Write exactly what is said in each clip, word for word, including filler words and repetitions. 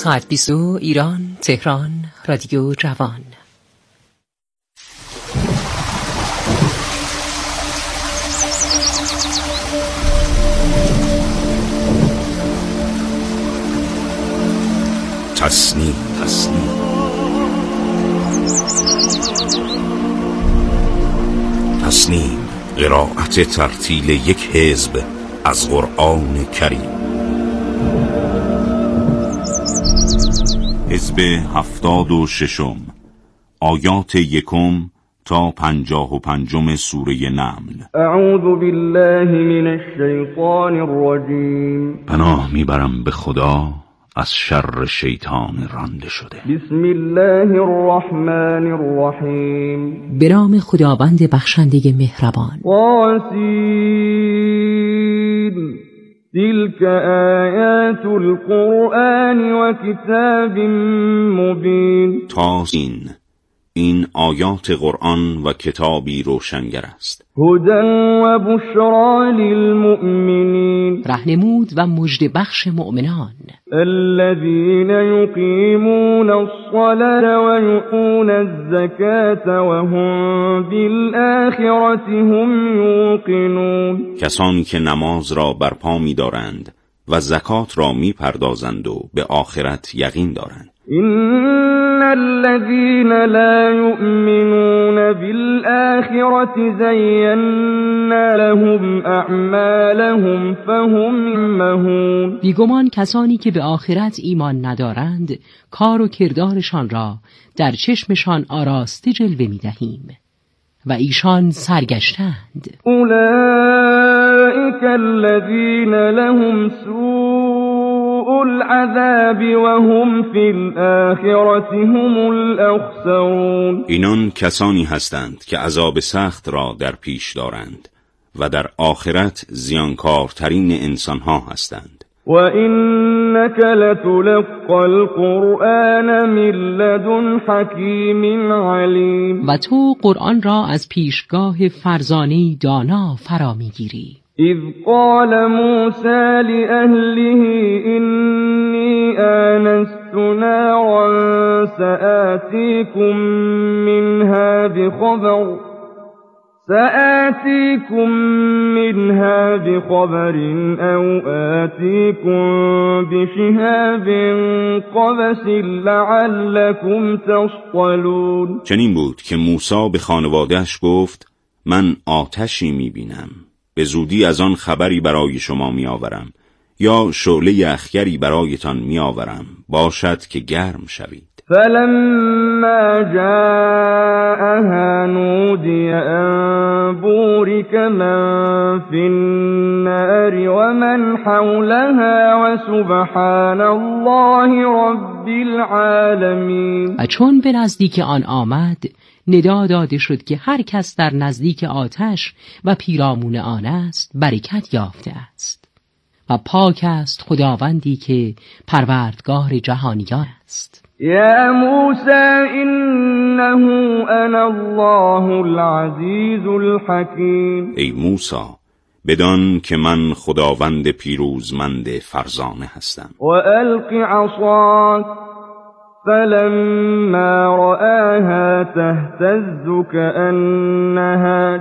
ساعت بیست و دو ایران، تهران، رادیو جوان. تصنیم تصنیم تصنیم قرائت ترتیل یک حزب از قرآن کریم. حزب هفتاد و ششم، آیات یکم تا پنجاه و پنجم سوره نمل. اعوذ بالله من الشیطان الرجیم. پناه میبرم به خدا از شر شیطان رانده شده. بسم الله الرحمن الرحیم. به نام خداوند بخشنده مهربان. طاسین. تلك آیات القرآن و کتاب مبین. طاسین، این آیات قرآن و کتابی روشنگر است. هدی و بشرا للمؤمنین. رهنمود و مژده بخش مؤمنان. الذين يقيمون الصلاة ويؤتون الزكاة وهم بالآخرة هم يوقنون. کسانی که نماز را برپا می‌دارند و زکات را می‌پردازند و به آخرت یقین دارند. إن الذين لا يؤمنون بالآخرة زينا لهم أعمالهم فهم مهون. بیگمان کسانی که به آخرت ایمان ندارند کار و کردارشان را در چشمشان آراسته جلوه می دهیم و ایشان سرگشتند. اولئک الذین لهم سوء العذاب وهم فی الآخرة هم الاخسرون. اینان کسانی هستند که عذاب سخت را در پیش دارند و در آخرت زیانکارترین انسانها هستند. و اینک لتلقى القرآن من لدن حکیم علیم. و تو قرآن را از پیشگاه فرزانه‌ای دانا فرا میگیری. اذ قال موسى لأهله إني آنست نارا سآتيكم منها بخبر سآتيكم منها بخبر أو آتيكم بشهاب قبس لعلكم تصطلون. چنین بود که موسی به خانواده‌اش گفت من آتشی می‌بینم، به زودی از آن خبری برای شما می‌آورم یا شعله اخگری برایتان می‌آورم، باشد که گرم شوید. فلما جاءها نودي أن بورك من في النار ومن حولها وسبحان الله رب العالمین. و چون به نزدیک آن آمد ندا داده شد که هر کس در نزدیک آتش و پیرامون آن است برکت یافته است و پاک است خداوندی که پروردگار جهانیان است. یا موسی انه انا الله العزیز الحکیم. ای موسی، بدان که من خداوند پیروزمند فرزانه هستم. و الق عصاک فلما رآها تهتز كأنها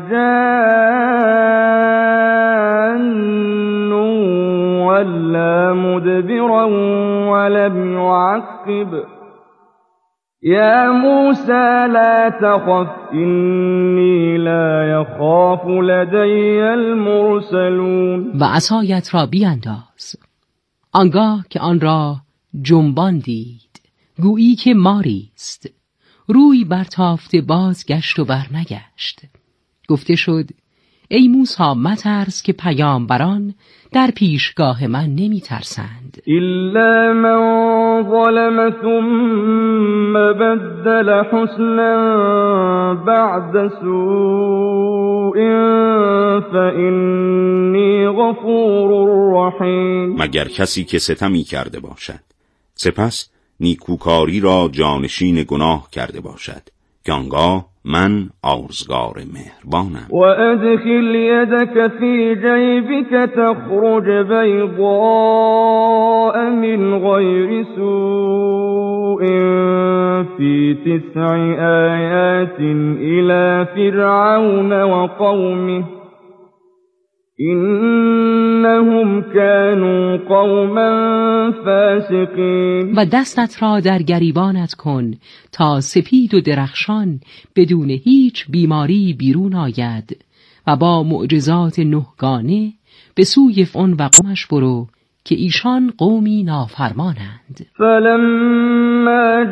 جان ولا مدبرا ولم يعقب. يا موسى لا تخف إني لا يخاف لدي المرسلون. و عصایت را بینداز. آنگاه که آن را جنبان دید گویی که ماری است، روی برتافته باز گشت و برنگشت. گفته شد ای موسی مترس که پیامبران در پیشگاه من نمی ترسند. الا من ظلم ثم بدل حسنا بعد سوء فإنی غفور رحیم. مگر کسی که ستمی کرده باشد سپس نیکوکاری را جانشین گناه کرده باشد که آنگاه من آرزگار مهربانم. و ادخل یدک فی جیبک تخرج بیضاء من غیر سوء فی تسع آیات الی فرعون و قومه اینهم كانوا قوما فاسقین. و دستت را در گریبانت کن تا سپید و درخشان بدون هیچ بیماری بیرون آید و با معجزات نهگانه به سوی فرعون و قومش برو که ایشان قومی نافرمانند. فلما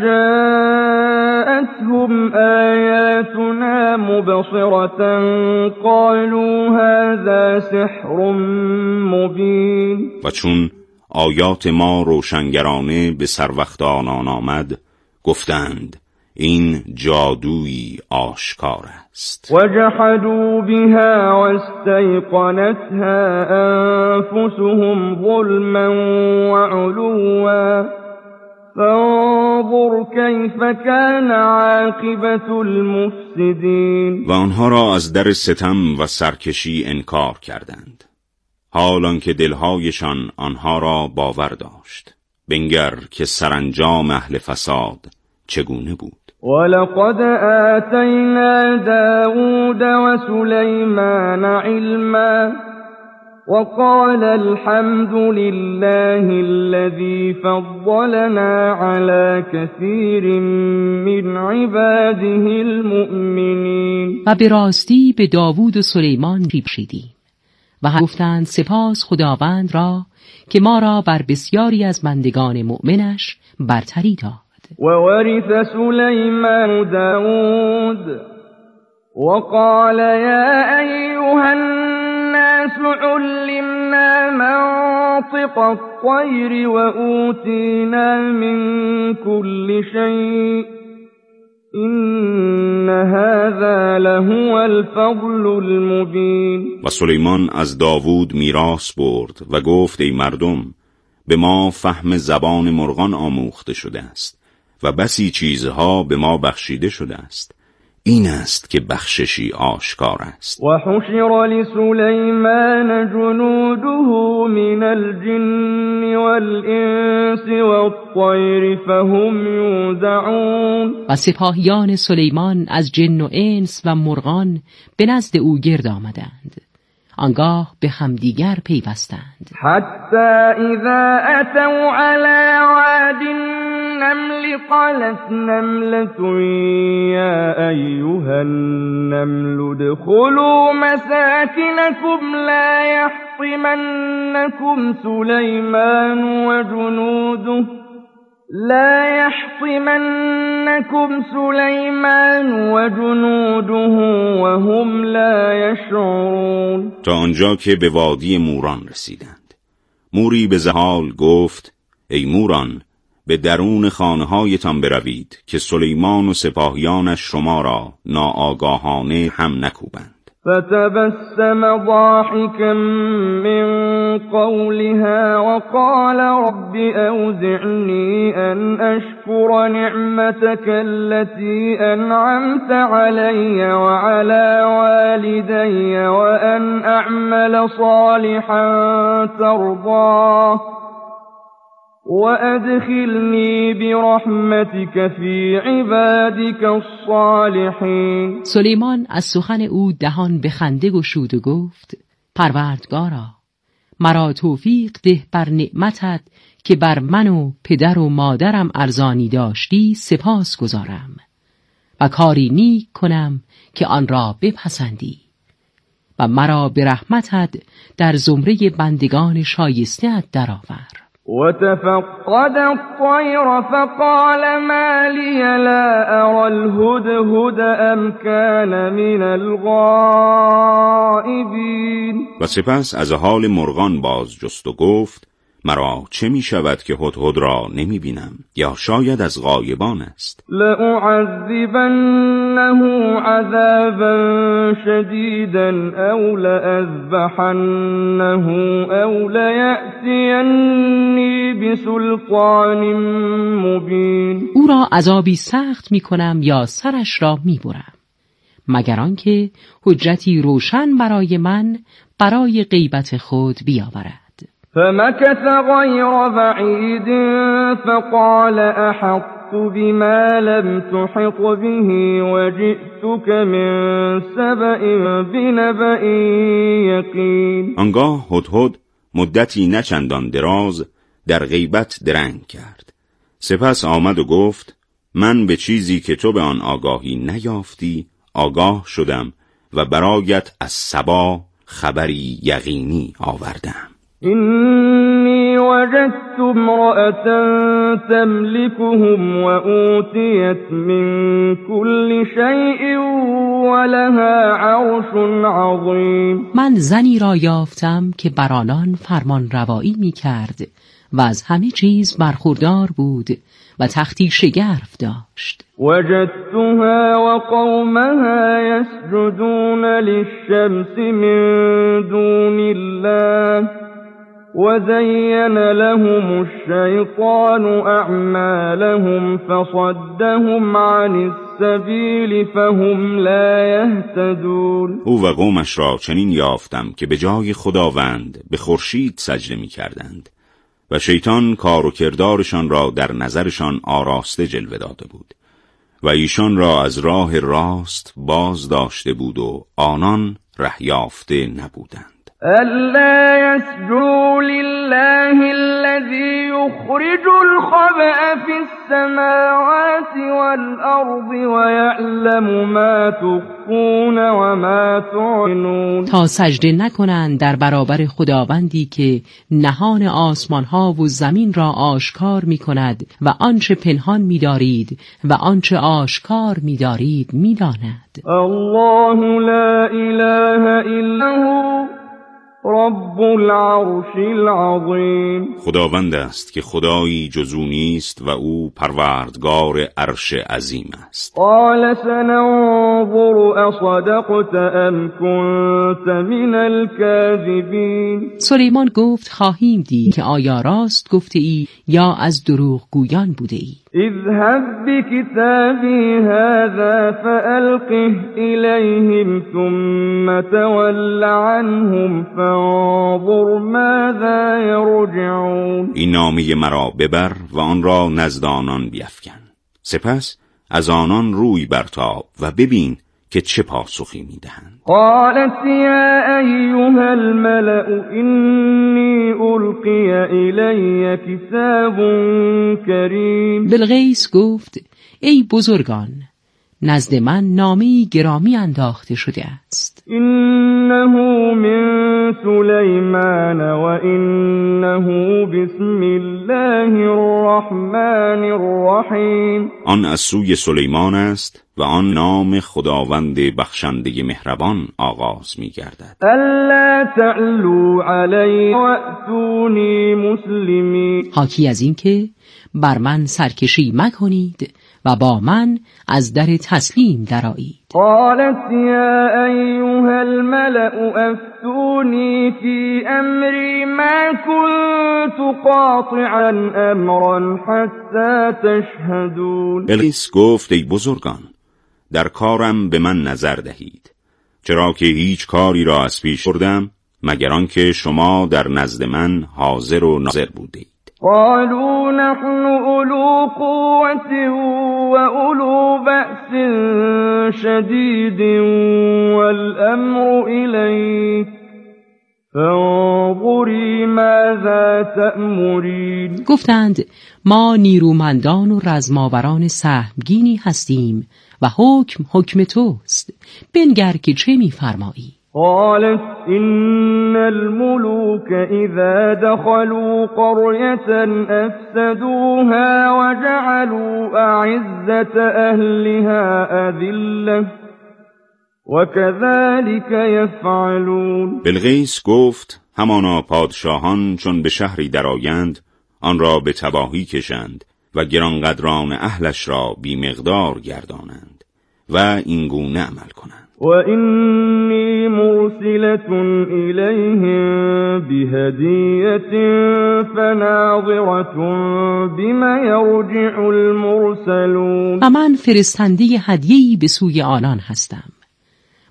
جاءتهم آیاتنا مبصرة قالوا هذا سحر مبین. و چون آیات ما روشنگرانه به سر وقت آنان آمد گفتند این جادویی آشکار است. وجحدوا بها واستيقنتها انفسهم ظلما وعلوا فانظر كيف كان عاقبة المفسدين. و آنها را از در ستم و سرکشی انکار کردند، حالان که دلهایشان آنها را باور داشت. بنگر که سرانجام اهل فساد چگونه بود. ولقد آتینا داود وسلیمان علما وقال الحمد لله الذي فضلنا على كثير من عباده المؤمنین. و به راستی به داوود و سلیمان بخشیدیم و گفتند سپاس خداوند را که ما را بر بسیاری از بندگان مؤمنش برتری داد. وورث سليمان داود وقال يا أيها الناس علمنا منطق الطير وأوتينا من كل شيء إن هذا لهو الفضل المبين. و سلیمان از داوود میراث برد و گفت ای مردم به ما فهم زبان مرغان آموخته شده است و بسی چیزها به ما بخشیده شده است. این است که بخششی آشکار است. و حشر لسلیمان جنوده من الجن والانس والطیر فهم یوزعون. و سپاهیان سلیمان از جن و انس و مرغان به نزد او گرد آمدند، آنگاه به همدیگر پیوستند. حتی اذا اتوا علی واد النمل قالت نملة یا ایها النمل ادخلوا مساکنکم لا یحطمنکم سلیمان و جنوده لا يحطمنكم سليمان وجنوده وهم لا يشعرون. تا آنجا که به وادی موران رسیدند، موری به زحال گفت ای موران به درون خانه‌هایتان بروید که سلیمان و سپاهیانش شما را ناآگاهانه هم نکوبند. فتبسم ضاحكا من قولها وقال رب أوزعني أن أشكر نعمتك التي أنعمت علي وعلى والدي وأن أعمل صالحا ترضاه وأدخلني برحمتك في عبادك الصالحين. سلیمان از سخن او دهان به خنده گشود و گفت پروردگارا مرا توفیق ده بر نعمتت که بر من و پدر و مادرم ارزانی داشتی سپاس گذارم و کاری نیک کنم که آن را بپسندی و مرا به رحمتت در زمره بندگان شایسته‌ات درآور. وتفقد الطير فقال ما لي لا أرى الهدهد أم كان من الغائبين. و سپس از حال مرغان باز جست و گفت مرا چه می شود که هدهد را نمی بینم یا شاید از غایبان است. لأعذبنه عذابا شديدا او لأذبحنه او ليأتيني بسلطان مبين. او را عذابی سخت می کنم یا سرش را می برم مگر آنکه حجتی روشن برای من برای غیبت خود بیاورد. فمكث غير بعيد فقال احطت بما لم تحط به وجئتك من سبأ بنبأ یقین. آنگاه هدهد مدتی نچندان دراز در غیبت درنگ کرد. سپس آمد و گفت من به چیزی که تو به آن آگاهی نیافتی آگاه شدم و برایت از سبا خبری یقینی آوردم. اینی وجدت امرأة تملكهم وأوتيت من كل شيء ولها عرش عظیم. من زنی را یافتم که بر آنان فرمان روایی می کرد و از همه چیز برخوردار بود و تختی شگرف داشت. وجدتها وقومها يسجدون للشمس من دون الله وزين لهم الشيطان أعمالهم فصدهم عن السبيل فهم لا يهتدون. او و قومش را چنین یافتم که به جای خداوند به خورشید سجده می کردند و شیطان کار و کردارشان را در نظرشان آراسته جلوه داده بود و ایشان را از راه راست باز داشته بود و آنان ره یافته نبودند. ألا يسجدوا لله الذي يخرج الخبأ في السماوات والأرض ويعلم ما تخفون وما تعلنون. تا سجده نکنند در برابر خداوندی که نهان آسمان ها و زمین را آشکار می کند و آنچه پنهان می دارید و آنچه آشکار می دارید می داند. الله لا اله الا هو رب العرش العظیم. خداوند است که خدایی جز او نیست و او پروردگار عرش عظیم است. قال سننظر اصدقت ام كنت من الكاذبین. سلیمان گفت خواهیم دید که آیا راست گفته ای یا از دروغ گویان بوده ای. اذهب بكتابي هذا فألقه إليهم ثم تول عنهم فانظر ماذا يرجعون. این نامه مرا ببر و آن را نزد آنان بیفکن. سپس از آنان روی برتاب و ببین که چه پاسخی میدهند. قالت یا ایها الملأ انی القی الی کتاب کریم. بلقیس گفت ای بزرگان نزد من نامه‌ای گرامی انداخته شده است. انه من سلیمان و انه بسم الله الرحمن الرحیم. آن از سوی سلیمان است و آن نام خداوند بخشنده مهربان آغاز می گردد. الا تعلوا علی واتونی مسلمین. حاکی از این که بر من سرکشی مکنید و با من از در تسلیم درآیید. قالت یا ایها الملأ افتونی فی امری ما كنت قاطعا امرا حتی تشهدون. بلقیس گفت ای بزرگان در کارم به من نظر دهید، چرا که هیچ کاری را از پیش بردم مگر آنکه شما در نزد من حاضر و ناظر بودید. قالوا نحن اولو قوة و اولو بأس شدید والامر الیک فانظری ماذا تأمرین. گفتند ما نیرومندان و رزماوران سهمگینی هستیم و حکم حکم توست، بنگر که چه می‌فرمایی. قالت إن الملوك إذا دخلوا قرية أفسدوها وجعلوا أعزة أهلها أذلة وكذلك يفعلون. بلقیس گفت همانا پادشاهان چون به شهری درآیند آن را به تباهی کشند و گرانقدران اهلش را بی مقدار گردانند و این گونه عمل کنند. وَإِنِّي مُرْسِلَةٌ إِلَيْهِمْ بِهَدِيَّةٍ فَنَاظِرَةٌ بِمَ يَرْجِعُ الْمُرْسَلُونَ. و من فرستنده هدیه‌ای به سوی آنان هستم،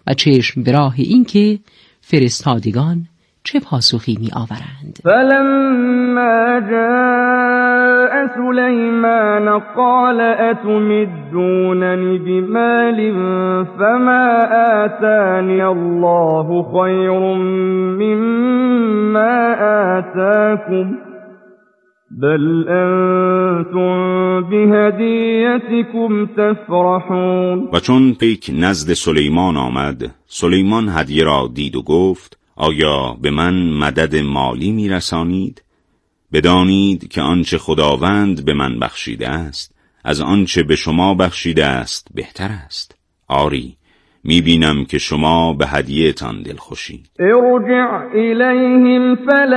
و چشم به راه این که فرستادگان چه پاسخی می آورند. فلما جاء سلیمان قال اتمدوننی بمال فما آتانی الله خیر مما آتاکم بل انتم بهدیتکم تفرحون. و چون پیک نزد سلیمان آمد، سلیمان هدیه را دید و گفت آیا به من مدد مالی می رسانید؟ بدانید که آنچه خداوند به من بخشیده است از آنچه به شما بخشیده است بهتر است. آری می بینم که شما به هدیه‌تان دلخوشید. ارجع الیهم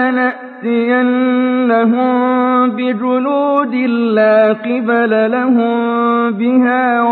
فلنأتینهم بجنود لا قبل لهم بها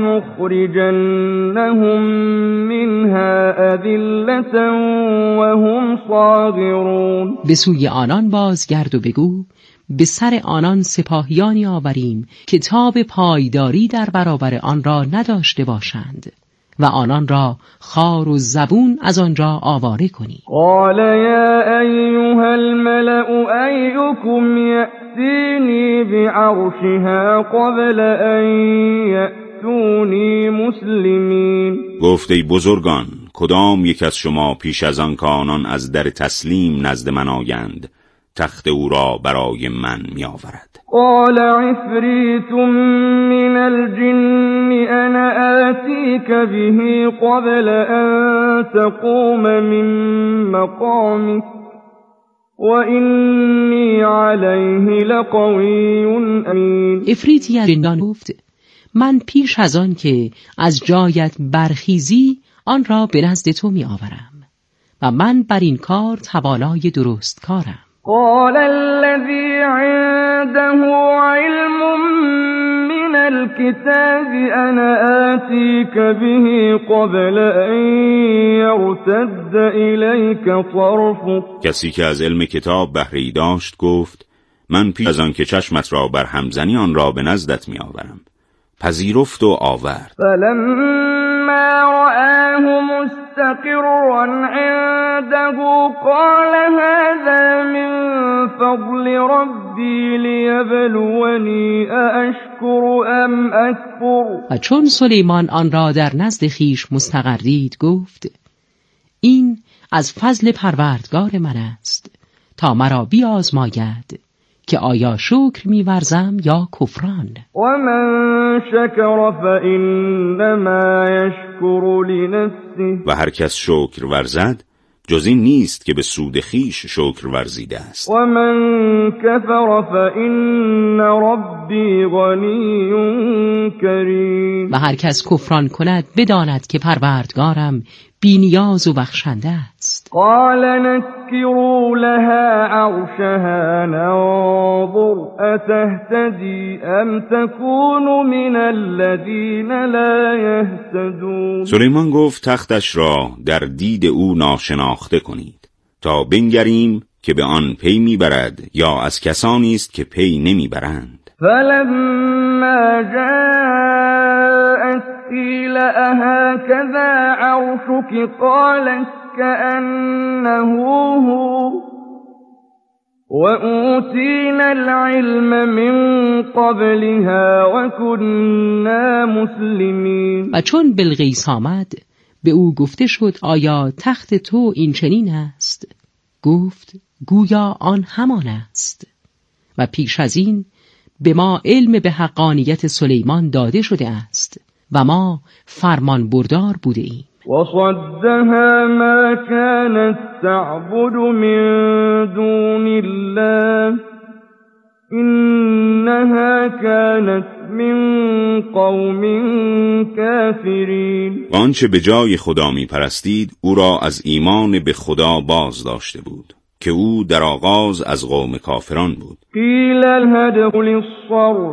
ولنخرجنهم منها اذلة وهم صاغرون. به سوی آنان بازگرد و بگو به سر آنان سپاهیانی آوریم که تاب پایداری در برابر آن را نداشته باشند و آنان را خار و زبون از آنجا آواره کنی. قال یا ایها الملأ ایکم یأتینی بعرشها قبل ان یأتونی مسلمین. گفت ای بزرگان، کدام یک از شما پیش از آن که آنان از در تسلیم نزد من آیند تخت او را برای من می آورد؟ قال عفریت من الجن انا آتیک به قبل ان تقوم من مقامک و انی علیه لقوی امین. عفریتی از جنان گفت من پیش از آن که از جایت برخیزی آن را به نزد تو می آورم و من بر این کار توانای درست کارم. قال الذي عنده علم من الكتاب انا آتيك به قبل ان يرتد اليك طرفك. کسی که از علم کتاب بهره‌ای داشت گفت من پیش از آن که چشمت را بر هم زنی آن را به نزدت می آورم. پذیرفت و آورد. فلما رآه مستقرا عنده قال هذا من فضل ربی لیبلونی أأشکر ام اکفر. و چون سلیمان آن را در نزد خیش مستقر دید گفت این از فضل پروردگار من است تا مرا بیازماید که آیا شکر می‌ورزم یا کفران. و من شکر فإنما یشکر لنفسه. و هر کس شکر ورزد جز این نیست که به سود خیش شکر ورزیده است. و من کفر فإن ربی غنی کریم. و هر کس کفران کند بداند که پروردگارم بی‌نیاز و بخشنده است. قال نكروا لها عرشها ننظر أتهتدي ام تكون من الذين لا يهتدون. سلیمان گفت تختش را در دید او ناشناخته کنید تا بنگریم که به آن پی میبرد یا از کسانی است که پی نمیبرند. فلما جاءت قیل اهكذا عرشك قالت كأنه هو وأوتينا العلم من قبلها وكنا مسلمین. و چون بلقیس آمد به او گفته شد آیا تخت تو این چنین است؟ گفت گویا آن همان است و پیش از این به ما علم به حقانیت سلیمان داده شده است و ما فرمان بردار بوده ایم. وصدها ما كانت تعبد من دون الله إنها كانت من قوم كافرین. و آنچه به جای خدا می پرستید او را از ایمان به خدا باز داشته بود که او در آغاز از قوم کافران بود. قیل ادخل الصرح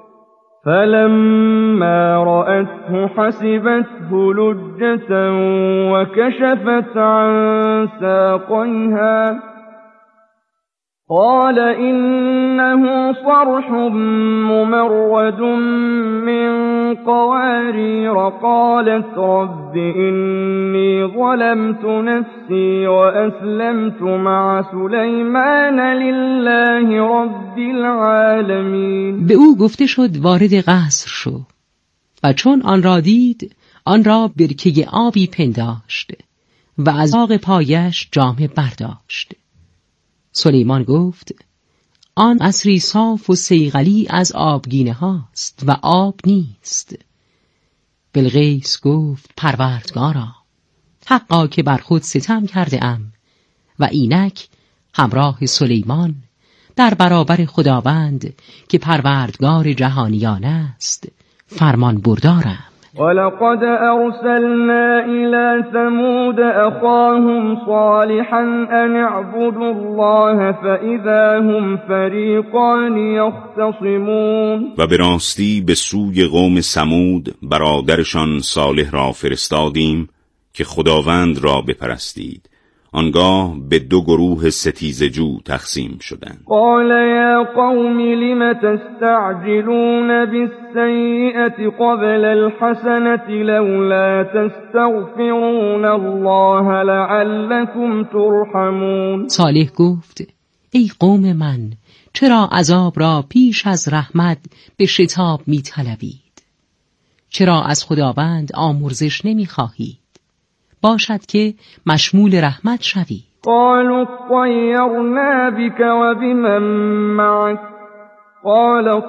فلما رأته حسبته لجة وكشفت عن ساقيها قال إنه صرح ممرد من قوارير قالت رب إني ظلمت نفسي وأسلمت مع سلیمان لله رب العالمین. به او گفته شد وارد قصر شو و چون آن را دید آن را برکه آبی پنداشت و از آغ پایش جامه برداشت. سلیمان گفت آن قصری صاف و صیقلی از آبگینه هاست و آب نیست. بلقیس گفت پروردگارا، حقا که بر خود ستم کرده ام و اینک همراه سلیمان در برابر خداوند که پروردگار جهانیان است فرمان بردارم. ولقد أرسلنا إلى ثمود أخاهم صالحا أن اعبدوا الله فإذا هم فریقان يختصمون. و به راستی به سوی قوم ثمود برادرشان صالح را فرستادیم که خداوند را بپرستید. آنگاه به دو گروه ستیزجو تقسیم شدند. قال یا قوم لم تستعجلون بالسیئة قبل الحسنة لولا تستغفرون الله لعلكم ترحمون. صالح گفت ای قوم من، چرا عذاب را پیش از رحمت به شتاب می طلبید؟ چرا از خداوند آمرزش نمی خواهید؟ باشد که مشمول رحمت شوید. قالوا طيرنا بك وبمن معك قال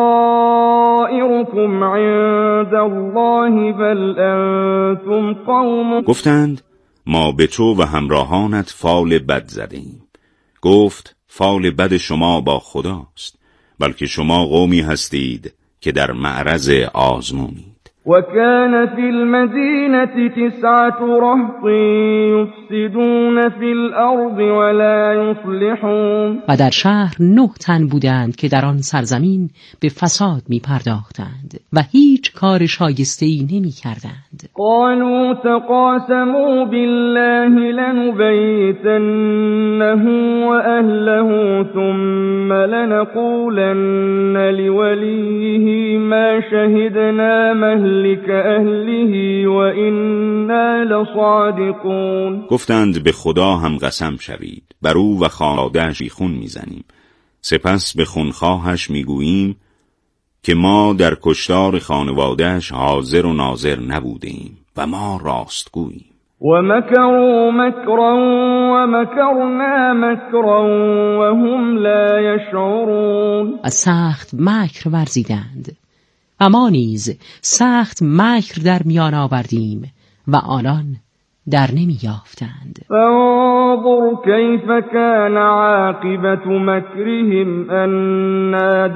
طائركم عند الله بل انتم قوم. گفتند ما به تو و همراهانت فال بد زدیم. گفت فال بد شما با خداست، بلکه شما قومی هستید که در معرض آزمونید. وكان في المدينة تسعة رهط يفسدون في الأرض ولا يصلحون. و در شهر نه تن بودند که در آن سرزمین به فساد می پرداختند و هیچ کار شایسته‌ای نمی کردند. قالوا تقاسموا بالله لنبيتنه وأهله ثم لنقولن لوليه ما شهدنا مهلك اهله و انا لصادقون. گفتند به خدا هم قسم شوید، بر او و خانواده‌اش بیخون میزنیم، سپس به خونخواهش میگوییم که ما در کشتار خانواده‌اش حاضر و ناظر نبودیم و ما راستگوییم. و مکروا مکرا و مکرنا مکرا و هم لا یشعرون. از سخت مکر ورزیدند و ما نیز سخت مکر در میان آوردیم و آنان در نمی یافتند. فانظر کیف کان عاقبت مکرهم انا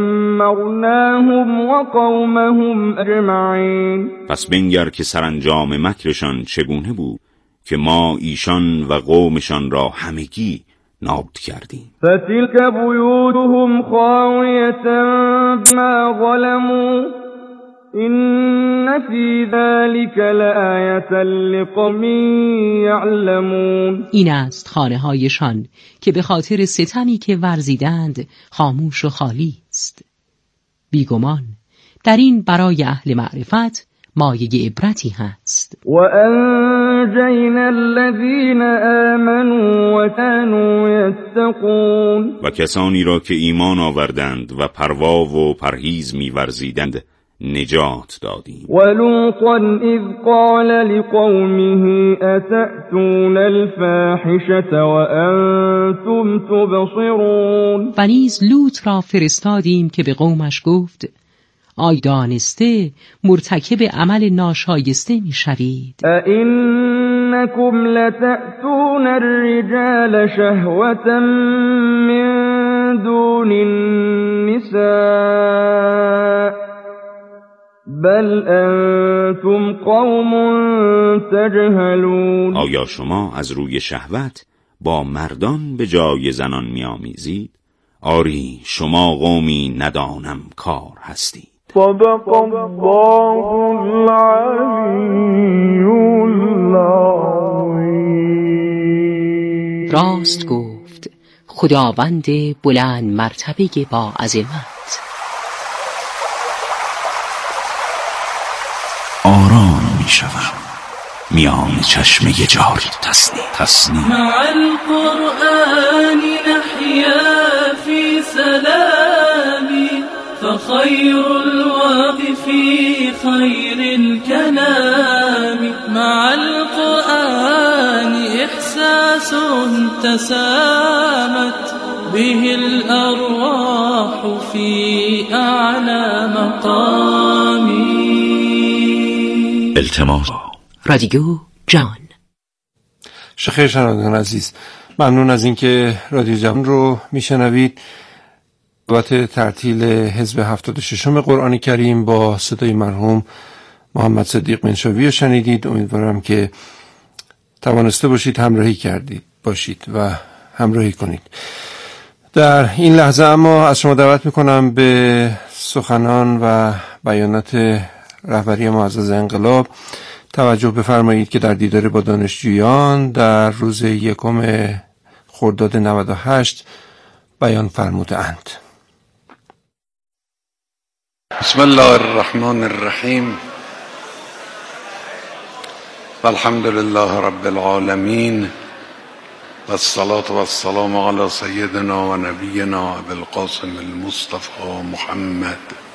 دمرناهم و قومهم اجمعین. پس بنگر که سرانجام مکرشان چگونه بود که ما ایشان و قومشان را همگی نابود کردیم. فتلك بیوتهم خاویة بما ظلموا إن في ذلك لآیة لقوم یعلمون. این است خانه هایشان که به خاطر ستمی که ورزیدند خاموش و خالی است. بیگمان در این برای اهل معرفت مایه عبرتی هست. و انجینا الذین آمنوا و كانوا یتقون. و کسانی را که ایمان آوردند و پروا و پرهیز می‌ورزیدند نجات دادیم. و لوطا اذ قال لقومه اتأتون الفاحشة و انتم تبصرون. و نیز لوط را فرستادیم که به قومش گفت آی دانسته مرتکب عمل ناشایسته می شوید. اینکم لتأتون الرجال شهوة من دون النساء بل انتم قوم تجهلون. آیا شما از روی شهوت با مردان به جای زنان می آمیزید؟ آری شما قومی ندانم کار هستید. صدق الله العلی العظیم. راست گفت خداوند بلند مرتبه با عظمت. آرام می شوم میان چشمه جاری تسنیم تسنیم مع القرآن نحيا في سلام فخير الواقف خير الكلام مع القرآن إحساس تسامت به الأرواح في أعلى مقام. التماس رادیو جان. شخیر شنوندگان عزیز، ممنون از اینکه رادیو جان رو میشنوید. بابت ترتیل حزب هفتاد و ششم قرآن کریم با صدای مرحوم محمد صدیق منشاوی رو شنیدید. امیدوارم که توانسته باشید همراهی کردید باشید و همراهی کنید. در این لحظه اما از شما دعوت میکنم به سخنان و بیانات رهبری معزز انقلاب توجه بفرمایید که در دیدار با دانشجویان در روز یکم خرداد نود و هشت بیان فرمودند. بسم الله الرحمن الرحیم والحمد لله رب العالمین والصلاة والسلام على سيدنا و نبینا ابی القاسم المصطفى محمد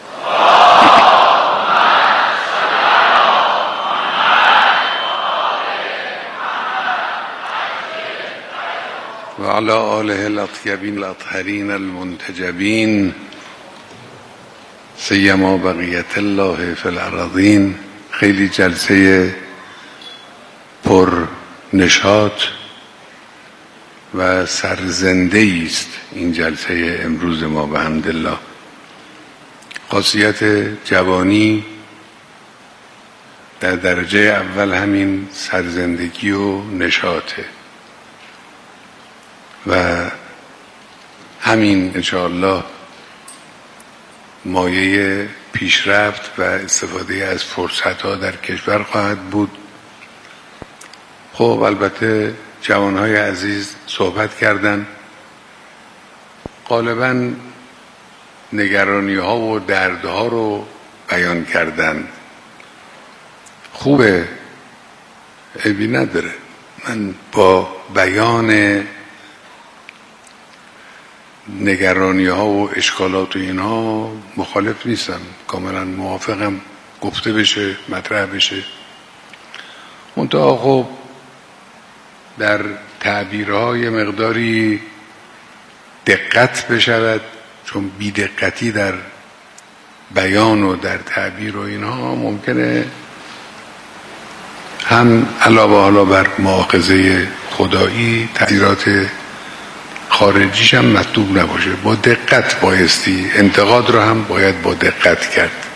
و علی آله الاطیبین الاطهرین المنتجبین سیما بقیت الله فی الارضین. خیلی جلسه پر نشاط و سرزنده است این جلسه امروز ما به حمدالله. خاصیت جوانی در درجه اول همین سرزندگی و نشاطه و همین انشاءالله مایه پیشرفت و استفاده از فرصت‌ها در کشور خواهد بود. خب البته جوانهای عزیز صحبت کردن، غالباً نگرانی‌ها و دردها رو بیان کردن. خوبه، عیبی نداره. من با بیان نگرانی ها و اشکالات و اینها مخالف نیستم، کاملا موافقم گفته بشه، مطرح بشه. منتها خب در تعبیرهای مقداری دقت بشود، چون بی دقتی در بیان و در تعبیر و اینها ممکنه هم علاوه حالا بر مؤاخذه خدایی تأثیرات خارجیش هم مطلوب نباشه. با دقت بایستی انتقاد رو هم باید با دقت کرد.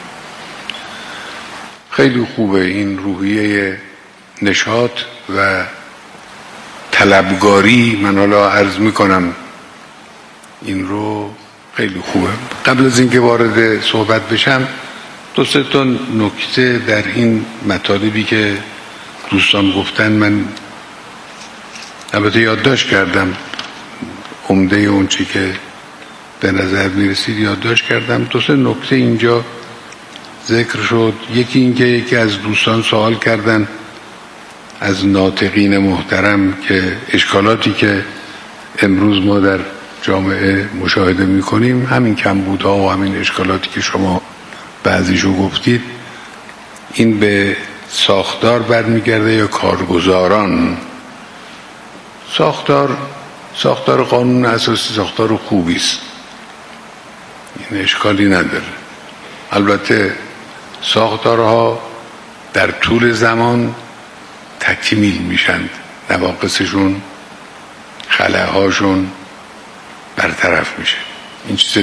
خیلی خوبه این روحیه نشاط و طلبگاری. من حالا عرض میکنم این رو خیلی خوبه. قبل از اینکه وارد صحبت بشم دو سه تا نکته در این مطالبی که دوستان گفتن من البته یادداشت کردم، عمده اون چی که به نظر میرسید یادداشت کردم. دو سه نکته اینجا ذکر شد. یکی اینکه یکی از دوستان سوال کردن از ناطقین محترم که اشکالاتی که امروز ما در جامعه مشاهده میکنیم، همین کمبودها و همین اشکالاتی که شما بعضیشو گفتید، این به ساختار برمیگرده یا کارگزاران؟ ساختار ساختار قانون اساسی ساختار خوبی است، این اشکالی نداره. البته ساختارها در طول زمان تکمیل میشند، نواقصشون، خلاهاشون برطرف میشه. این چیز